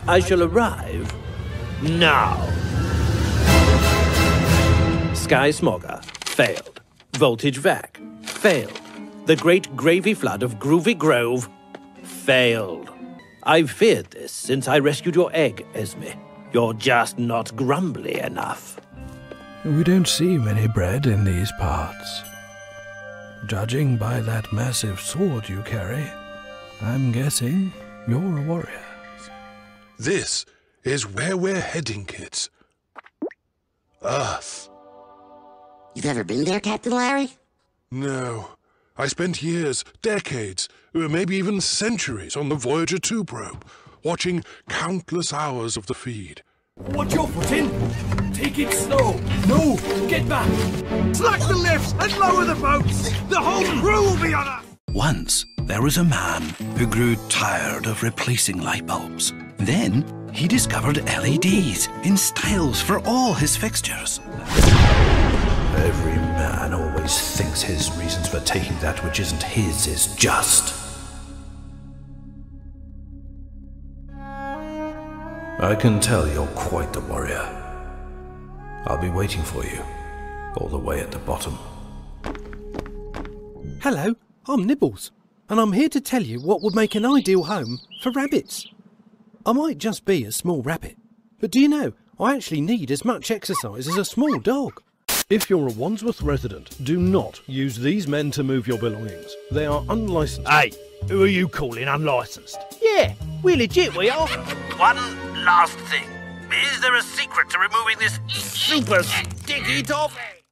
I shall arrive now. Sky Smogger, failed. Voltage Vac, failed. The Great Gravy Flood of Groovy Grove, failed. I've feared this since I rescued your egg, Esme. You're just not grumbly enough. We don't see many bred in these parts. Judging by that massive sword you carry, I'm guessing you're a warrior. This is where we're heading, kids. Earth. You've ever been there, Captain Larry? No. I spent years, decades, maybe even centuries on the Voyager 2 probe, watching countless hours of the feed. Watch your foot in. Take it slow. No, get back. Slack the lifts and lower the boats. The whole crew will be on us. Once, there was a man who grew tired of replacing light bulbs. Then, he discovered LEDs in styles for all his fixtures. Every man always thinks his reasons for taking that which isn't his is just. I can tell you're quite the warrior. I'll be waiting for you, all the way at the bottom. Hello, I'm Nibbles, and I'm here to tell you what would make an ideal home for rabbits. I might just be a small rabbit, but do you know, I actually need as much exercise as a small dog. If you're a Wandsworth resident, do not use these men to move your belongings. They are unlicensed. Hey, who are you calling unlicensed? Yeah, we're legit, we are. One last thing. Is there a secret to removing this super sticky toffee?